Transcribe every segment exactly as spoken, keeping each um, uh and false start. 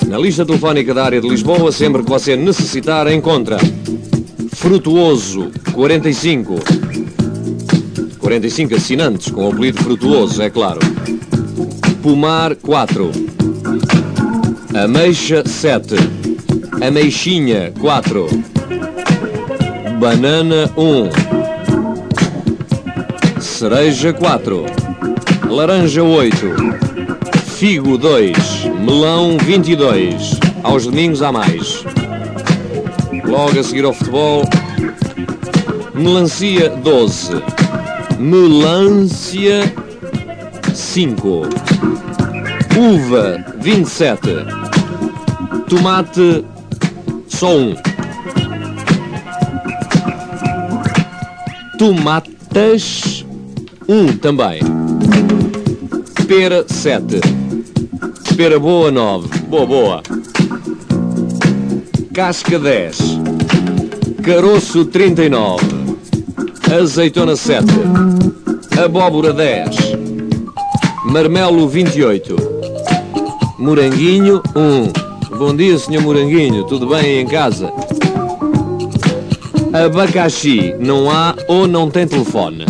Na lista telefónica da área de Lisboa, sempre que você necessitar, encontra Frutuoso quarenta e cinco. quarenta e cinco assinantes com o apelido Frutuoso, é claro. Pomar quatro. Ameixa sete. Ameixinha quatro. Banana um. Cereja quatro. Laranja oito. Figo dois. Melão vinte e dois. Aos domingos há mais. Logo a seguir ao futebol, melancia doze. Melancia cinco. Uva vinte e sete. Tomate só um. Tomates um também. Pera sete. Pera boa nove. Boa, boa. Casca dez. Caroço trinta e nove. Azeitona sete. Abóbora dez. Marmelo vinte e oito. Moranguinho um. Bom dia, senhor Moranguinho. Tudo bem aí em casa? Abacaxi não há ou não tem telefone?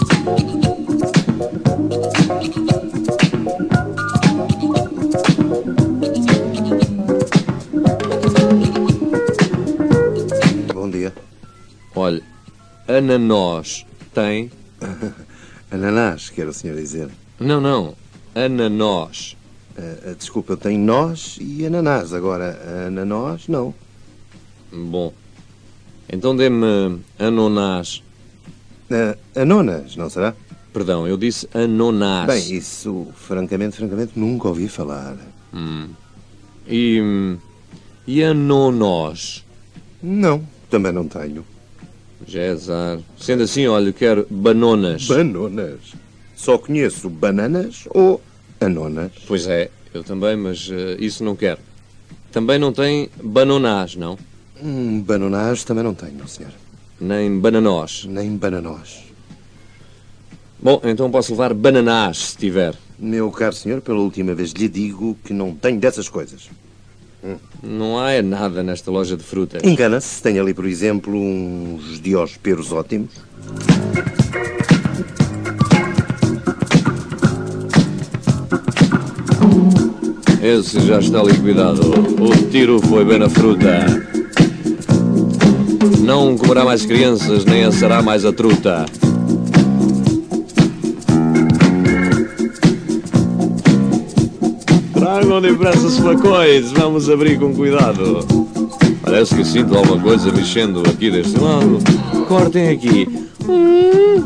Olha, ananós tem? Ananás, quer o senhor dizer? Não, não. Ananós. Uh, uh, desculpa, eu tenho nós e ananás. Agora, ananós, não. Bom. Então dê-me anonás. Uh, anonas, não será? Perdão, eu disse anonás. Bem, isso, francamente, francamente, nunca ouvi falar. Hum. E... E anonós? Não, também não tenho. Já é azar. Sendo assim, olha, quero banonas. Banonas? Só conheço bananas ou anonas? Pois é, eu também, mas uh, isso não quero. Também não tem banonás, não? Hum, banonás também não tenho, senhor. Nem bananós? Nem bananós. Bom, então posso levar bananás, se tiver. Meu caro senhor, pela última vez lhe digo que não tenho dessas coisas. Hum. Não há é nada nesta loja de frutas. Engana-se. Tem ali, por exemplo, uns diosperos ótimos. Esse já está liquidado. O tiro foi bem na fruta. Não comerá mais crianças, nem assará mais a truta. Tragam depressa os flacões, vamos abrir com cuidado. Parece que sinto alguma coisa mexendo aqui deste lado. Cortem aqui. Hum.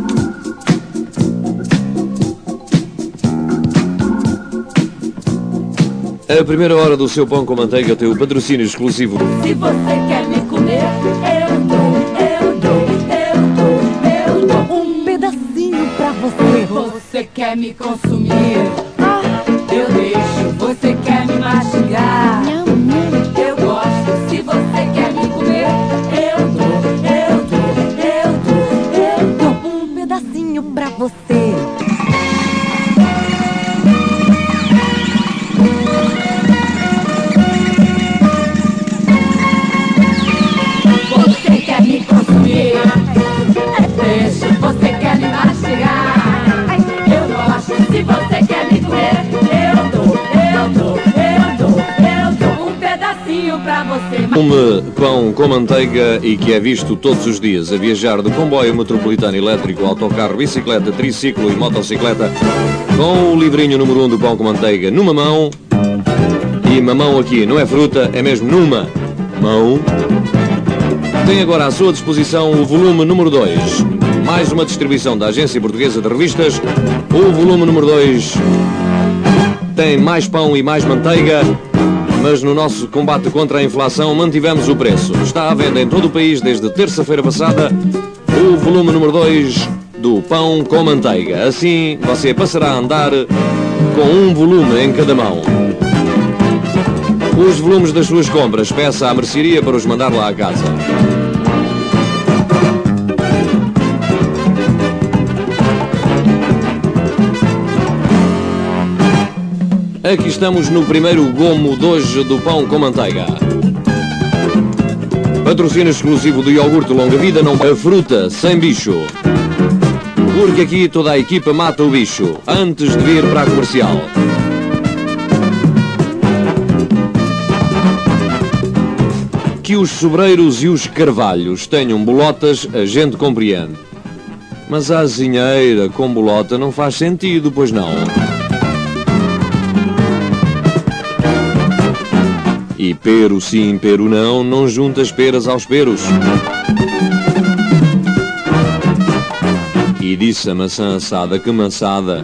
A primeira hora do seu pão com manteiga tem o patrocínio exclusivo. Se você quer me comer, eu dou, eu dou, eu dou, eu dou um pedacinho pra você. Você quer me consumir? Ah, eu deixo. Você quer me mastigar? Eu gosto. Se você quer me comer, eu dou, eu dou, eu dou, eu dou um pedacinho pra você. Você quer me consumir? Deixa. Você quer me mastigar? Eu gosto. Se você quer me comer, eu dou, eu dou, eu dou, eu dou um pedacinho pra você. Um pão com manteiga e que é visto todos os dias a viajar de comboio metropolitano elétrico, autocarro, bicicleta, triciclo e motocicleta, com o livrinho número um do pão com manteiga numa mão. E mamão aqui não é fruta, é mesmo numa mão. Tem agora à sua disposição o volume número dois. Mais uma distribuição da Agência Portuguesa de Revistas. O volume número dois tem mais pão e mais manteiga, mas no nosso combate contra a inflação mantivemos o preço. Está à venda em todo o país desde terça-feira passada o volume número dois do pão com manteiga. Assim você passará a andar com um volume em cada mão. Os volumes das suas compras peça à mercearia para os mandar lá a casa. Aqui estamos no primeiro gomo de hoje do pão com manteiga. Patrocínio exclusivo do iogurte longa vida, não a fruta sem bicho. Porque aqui toda a equipa mata o bicho antes de vir para a comercial. Que os sobreiros e os carvalhos tenham bolotas, a gente compreende. Mas a azinheira com bolota não faz sentido, pois não. E pero sim, pero não, não junta as peras aos peros. E disse a maçã assada que maçada.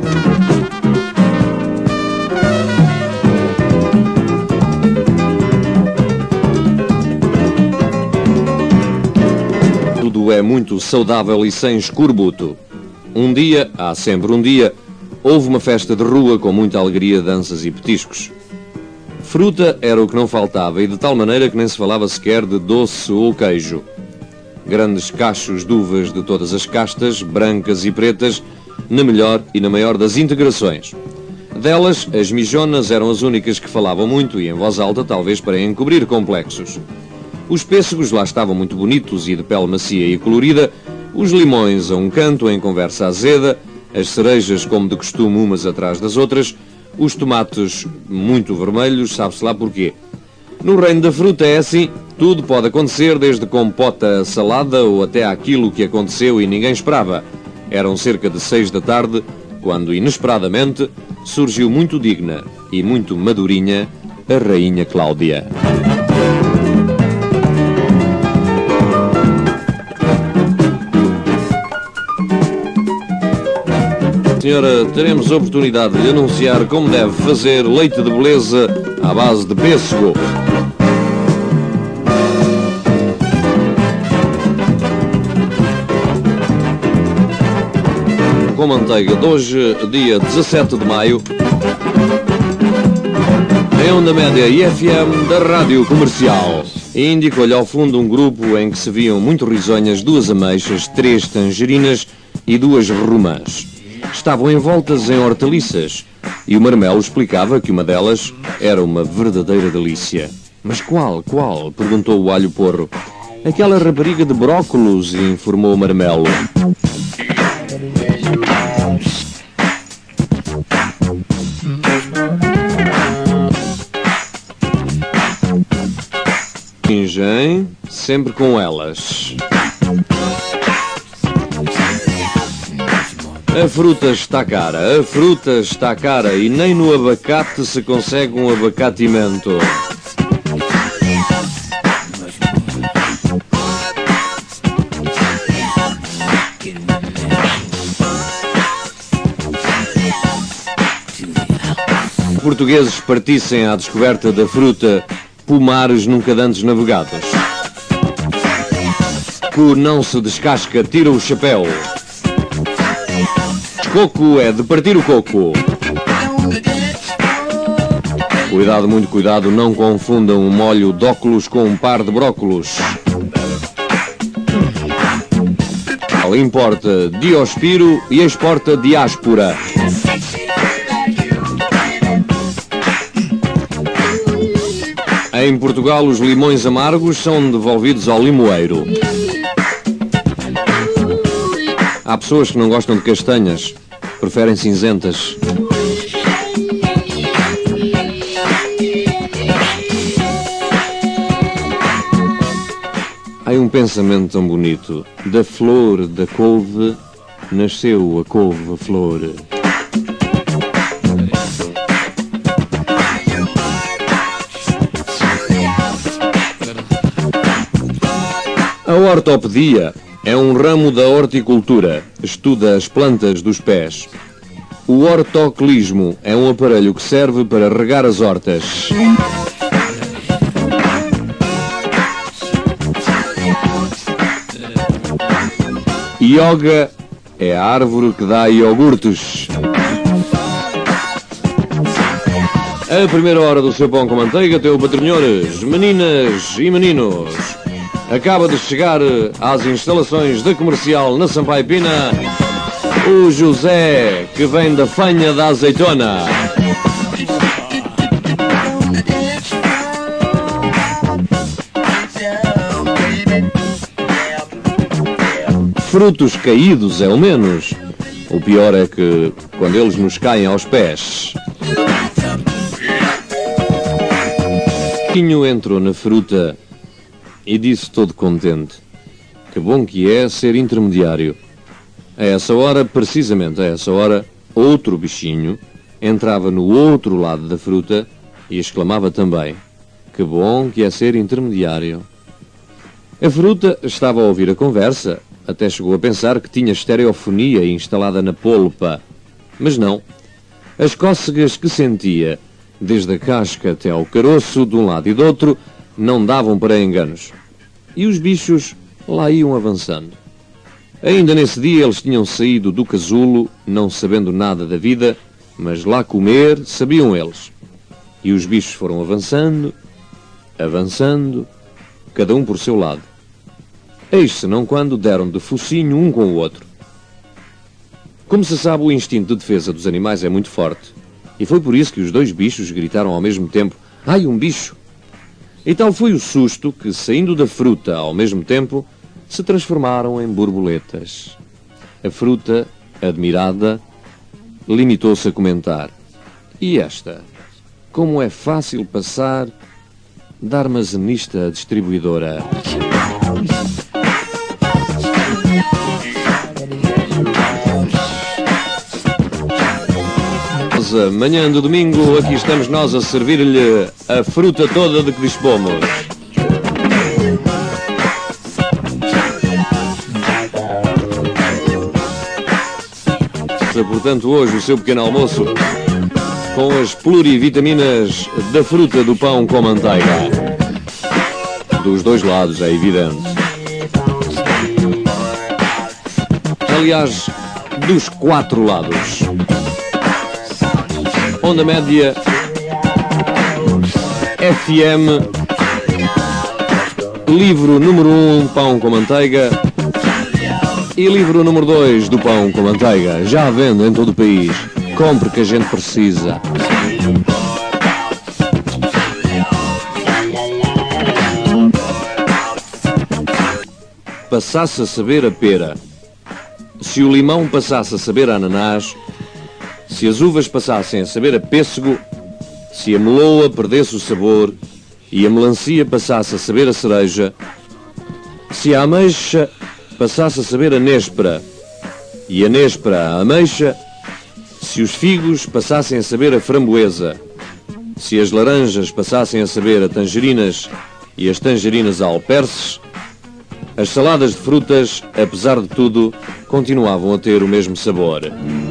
Tudo é muito saudável e sem escorbuto. Um dia, há sempre um dia, houve uma festa de rua com muita alegria, danças e petiscos. Fruta era o que não faltava, e de tal maneira que nem se falava sequer de doce ou queijo. Grandes cachos de uvas de todas as castas, brancas e pretas, na melhor e na maior das integrações. Delas, as mijonas eram as únicas que falavam muito e em voz alta, talvez para encobrir complexos. Os pêssegos lá estavam muito bonitos e de pele macia e colorida, os limões a um canto em conversa azeda, as cerejas como de costume umas atrás das outras, os tomates muito vermelhos, sabe-se lá porquê. No reino da fruta é assim, tudo pode acontecer, desde compota a salada ou até aquilo que aconteceu e ninguém esperava. Eram cerca de seis da tarde, quando inesperadamente surgiu muito digna e muito madurinha a Rainha Cláudia. Senhora, teremos a oportunidade de anunciar como deve fazer leite de beleza à base de pêssego. Com manteiga de hoje, dia dezassete de maio, em onda média e F M da Rádio Comercial. E indicou-lhe ao fundo um grupo em que se viam muito risonhas duas ameixas, três tangerinas e duas romãs. Estavam envoltas em hortaliças, e o marmelo explicava que uma delas era uma verdadeira delícia. Mas qual, qual? Perguntou o alho porro. Aquela rapariga de brócolos, informou o marmelo. Fingem sempre com elas. A fruta está cara, a fruta está cara e nem no abacate se consegue um abacatimento. Portugueses partissem à descoberta da fruta pomares nunca dantes navegados. Coco não se descasca, tira o chapéu. Coco é de partir o coco. Cuidado, muito cuidado, não confundam um molho de óculos com um par de brócolos. Ela importa Diospiro e exporta diáspora. Em Portugal, os limões amargos são devolvidos ao limoeiro. Há pessoas que não gostam de castanhas, preferem cinzentas. Há um pensamento tão bonito. Da flor da couve nasceu a couve-flor. A ortopedia é um ramo da horticultura, estuda as plantas dos pés. O hortoclismo é um aparelho que serve para regar as hortas. Yoga é a árvore que dá iogurtes. A primeira hora do seu pão com manteiga, teu patrinhores, meninas e meninos. Acaba de chegar às instalações da Comercial na Sampaio Pina o José, que vem da fanha da azeitona. frutos caídos é o menos. O pior é que quando eles nos caem aos pés. Quinho entrou na fruta e disse todo contente: que bom que é ser intermediário. A essa hora, precisamente a essa hora, outro bichinho entrava no outro lado da fruta e exclamava também: que bom que é ser intermediário. A fruta estava a ouvir a conversa, até chegou a pensar que tinha estereofonia instalada na polpa. Mas não. As cócegas que sentia, desde a casca até ao caroço, de um lado e do outro, não davam para enganos. E os bichos lá iam avançando. Ainda nesse dia eles tinham saído do casulo, não sabendo nada da vida, mas lá comer sabiam eles. E os bichos foram avançando, avançando, cada um por seu lado. Eis senão quando deram de focinho um com o outro. Como se sabe, o instinto de defesa dos animais é muito forte. E foi por isso que os dois bichos gritaram ao mesmo tempo: ai, um bicho! E tal foi o susto que, saindo da fruta ao mesmo tempo, se transformaram em borboletas. A fruta, admirada, limitou-se a comentar: e esta? Como é fácil passar da armazenista à distribuidora. Manhã de domingo, aqui estamos nós a servir-lhe a fruta toda de que dispomos. Portanto, hoje o seu pequeno almoço com as plurivitaminas da fruta do pão com manteiga. Dos dois lados, é evidente. Aliás, dos quatro lados. Onda média F M, livro número um, pão com manteiga, e livro número dois do pão com manteiga, já à venda em todo o país. Compre que a gente precisa. Passasse a saber a pera, se o limão passasse a saber a ananás, se as uvas passassem a saber a pêssego, se a meloa perdesse o sabor e a melancia passasse a saber a cereja, se a ameixa passasse a saber a néspera e a néspera a ameixa, se os figos passassem a saber a framboesa, se as laranjas passassem a saber a tangerinas e as tangerinas a alperces, as saladas de frutas, apesar de tudo, continuavam a ter o mesmo sabor.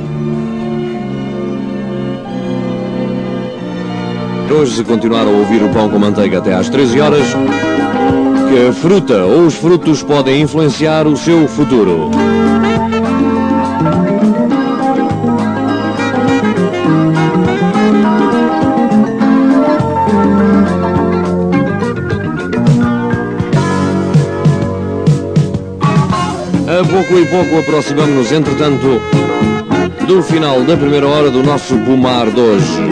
Hoje, se continuar a ouvir o pão com manteiga até às treze horas, que a fruta ou os frutos podem influenciar o seu futuro. A pouco e pouco aproximamos-nos, entretanto, do final da primeira hora do nosso Pomar de hoje.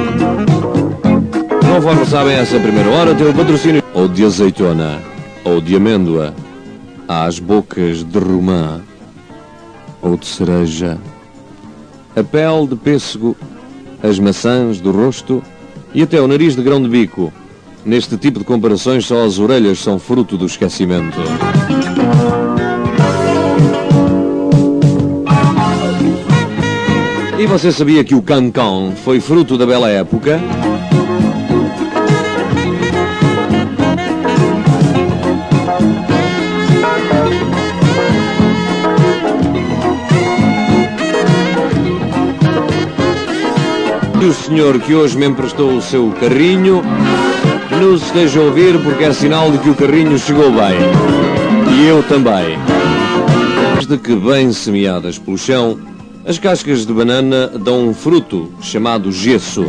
Conforme sabem, essa primeira hora tem o patrocínio ou de azeitona, ou de amêndoa, às bocas de romã, ou de cereja, a pele de pêssego, as maçãs do rosto e até o nariz de grão de bico. Neste tipo de comparações, só as orelhas são fruto do esquecimento. E você sabia que o cancão foi fruto da bela época? E o senhor que hoje me emprestou o seu carrinho nos esteja a ouvir, porque é sinal de que o carrinho chegou bem. E eu também. Desde que bem semeadas pelo chão, as cascas de banana dão um fruto chamado gesso.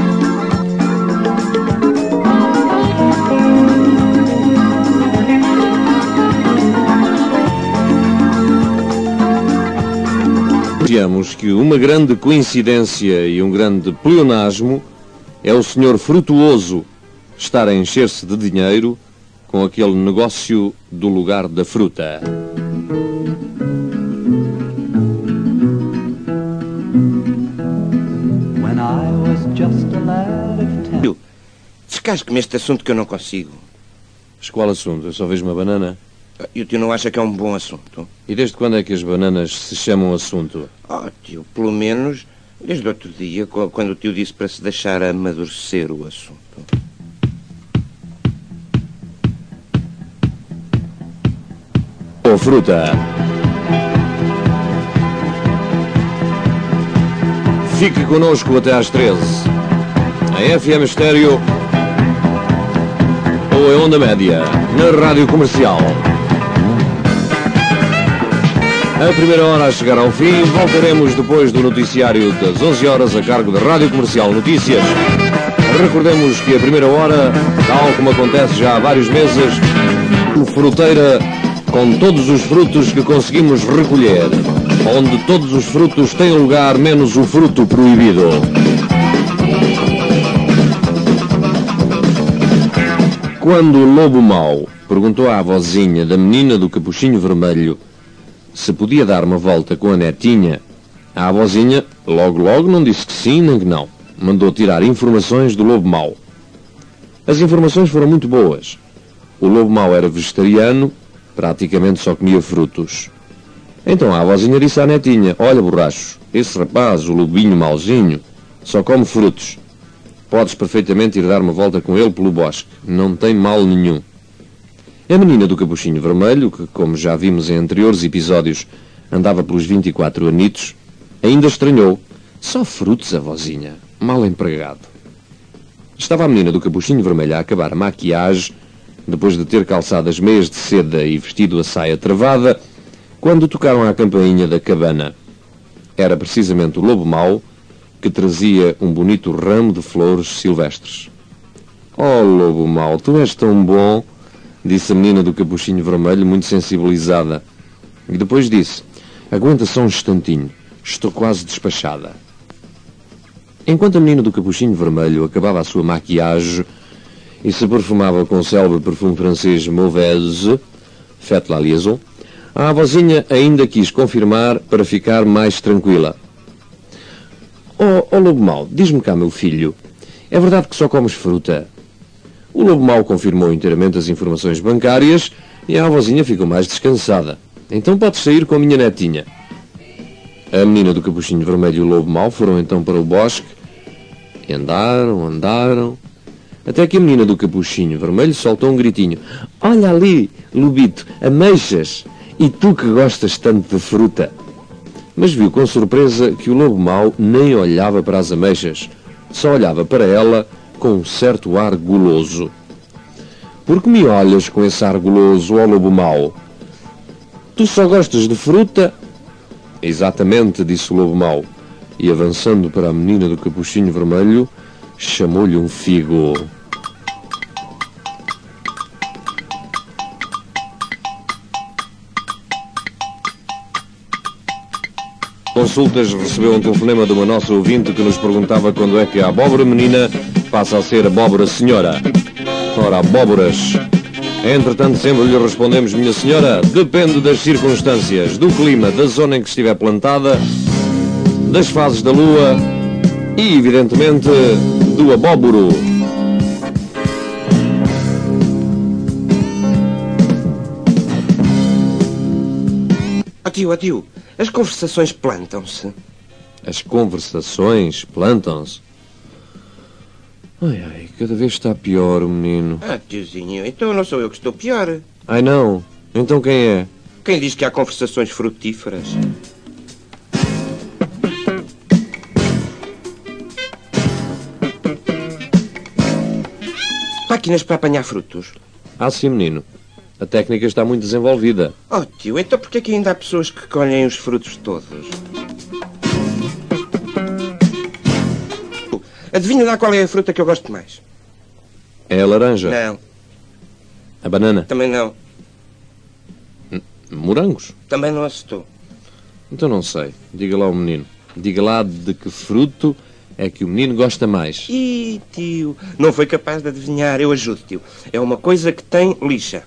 Digamos que uma grande coincidência e um grande pleonasmo é o senhor Frutuoso estar a encher-se de dinheiro com aquele negócio do lugar da fruta. descasque-me este assunto que eu não consigo. Mas qual assunto? Eu só vejo uma banana. E o tio não acha que é um bom assunto? E desde quando é que as bananas se chamam assunto? Oh, tio, pelo menos desde outro dia, quando o tio disse para se deixar amadurecer o assunto. Ou fruta. Fique connosco até às treze. A F M Estéreo ou a Onda Média, na Rádio Comercial. A primeira hora a chegar ao fim, voltaremos depois do noticiário das onze horas a cargo da Rádio Comercial Notícias. Recordemos que a primeira hora, tal como acontece já há vários meses, o fruteira com todos os frutos que conseguimos recolher, onde todos os frutos têm lugar menos o fruto proibido. Quando o lobo mau perguntou à avózinha da menina do capuchinho vermelho se podia dar uma volta com a netinha, a avózinha logo logo não disse que sim nem que não. Mandou tirar informações do lobo mau. As informações foram muito boas. O lobo mau era vegetariano, praticamente só comia frutos. Então a avózinha disse à netinha: olha, borracho, esse rapaz, o lobinho mauzinho, só come frutos. Podes perfeitamente ir dar uma volta com ele pelo bosque. Não tem mal nenhum. A menina do capuchinho vermelho, que, como já vimos em anteriores episódios, andava pelos vinte e quatro anitos, ainda estranhou. Só frutos, avózinha. Mal empregado. Estava a menina do capuchinho vermelho a acabar a maquiagem, depois de ter calçado as meias de seda e vestido a saia travada, quando tocaram à campainha da cabana. Era precisamente o lobo mau, que trazia um bonito ramo de flores silvestres. Oh, lobo mau, tu és tão bom, disse a menina do capuchinho vermelho, muito sensibilizada. E depois disse: aguenta só um instantinho, estou quase despachada. Enquanto a menina do capuchinho vermelho acabava a sua maquiagem e se perfumava com o célebre perfume francês Mauvaise, Faites la liaison, a avózinha ainda quis confirmar para ficar mais tranquila. Oh, oh lobo mau, diz-me cá, meu filho, é verdade que só comes fruta? O lobo mau confirmou inteiramente as informações bancárias e a avózinha ficou mais descansada. Então podes sair com a minha netinha. A menina do capuchinho vermelho e o lobo mau foram então para o bosque e andaram, andaram, até que a menina do capuchinho vermelho soltou um gritinho. Olha ali, lobito, ameixas, e tu que gostas tanto de fruta. Mas viu com surpresa que o lobo mau nem olhava para as ameixas, só olhava para ela com um certo ar guloso. Por que me olhas com esse ar guloso, ó lobo mau? Tu só gostas de fruta? Exatamente, disse o lobo mau, e avançando para a menina do capuchinho vermelho, chamou-lhe um figo. Consultas recebeu um telefonema de uma nossa ouvinte que nos perguntava quando é que a abóbora menina passa a ser abóbora senhora. Ora, abóboras. Entretanto, sempre lhe respondemos, minha senhora, depende das circunstâncias, do clima, da zona em que estiver plantada, das fases da lua e, evidentemente, do abóboro. Ó tio, ó tio, as conversações plantam-se. As conversações plantam-se? Ai, ai, cada vez está pior o menino. Ah, tiozinho, então não sou eu que estou pior. Ai, não. Então quem é? Quem diz que há conversações frutíferas? Máquinas para apanhar frutos. Ah, sim, menino. A técnica está muito desenvolvida. Oh, tio, então porquê é que ainda há pessoas que colhem os frutos todos? Adivinha lá qual é a fruta que eu gosto mais? É a laranja? Não. A banana? Também não. Morangos? Também não acertou. Então não sei. Diga lá ao menino. Diga lá de que fruto é que o menino gosta mais. Ih, tio, não foi capaz de adivinhar. Eu ajudo, tio. É uma coisa que tem lixa.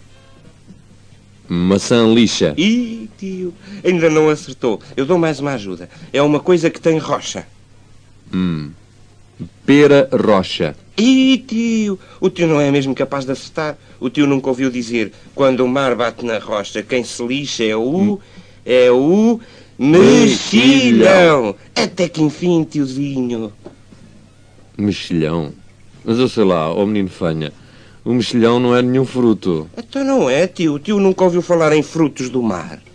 Maçã lixa. Ih, tio, ainda não acertou. Eu dou mais uma ajuda. É uma coisa que tem rocha. Hum. Pera Rocha. Ih, tio, o tio não é mesmo capaz de acertar. O tio nunca ouviu dizer: quando o mar bate na rocha, quem se lixa é o... é o... mexilhão. Até que enfim, tiozinho. Mexilhão? Mas eu sei lá, ó menino fanha, o mexilhão não é nenhum fruto. Então não é, tio. O tio nunca ouviu falar em frutos do mar.